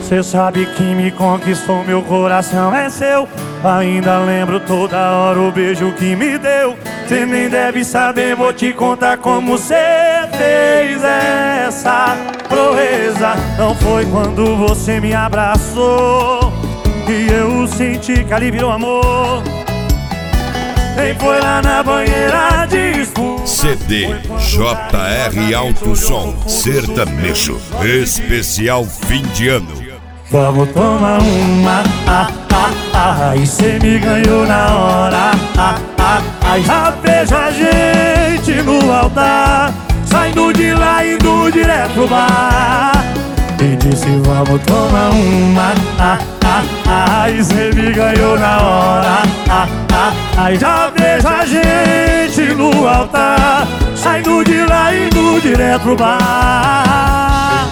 Cê sabe que me conquistou, meu coração é seu. Ainda lembro toda hora o beijo que me deu. Cê nem deve saber, vou te contar como cê fez essa proeza. Não foi quando você me abraçou que eu senti que ali virou amor. Nem foi lá na banheira de espuma. CD JR Alto Som Sertanejo Especial Fim de Ano. Vamos tomar uma, e cê me ganhou na hora, já vejo a gente no altar, saindo de lá e indo direto pro bar. E disse vamos tomar uma, e cê me ganhou na hora, já vejo a gente no altar, saindo de lá e indo direto pro bar.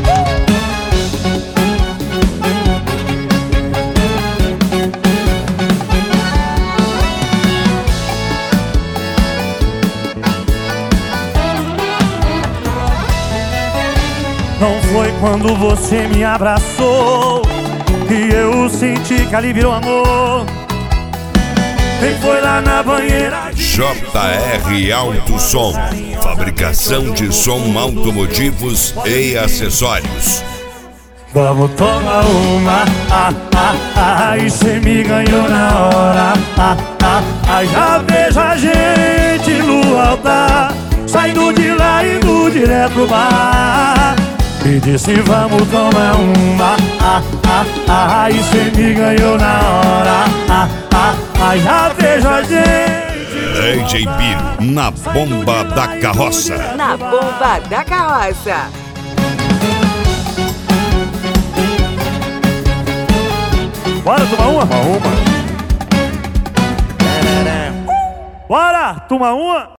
Não foi quando você me abraçou que eu senti que ali virou amor. Nem foi lá na banheira. JR Alto Som, fabricação de som automotivos e acessórios. Vamos tomar uma, e cê me ganhou na hora, já vejo a gente no altar, saindo de lá e indo direto pro bar. E disse vamos tomar uma, e cê me ganhou na hora, já vejo a gente. DJ Biro, na bomba da carroça. Na bomba da carroça. Bora tomar uma? Bora tomar uma?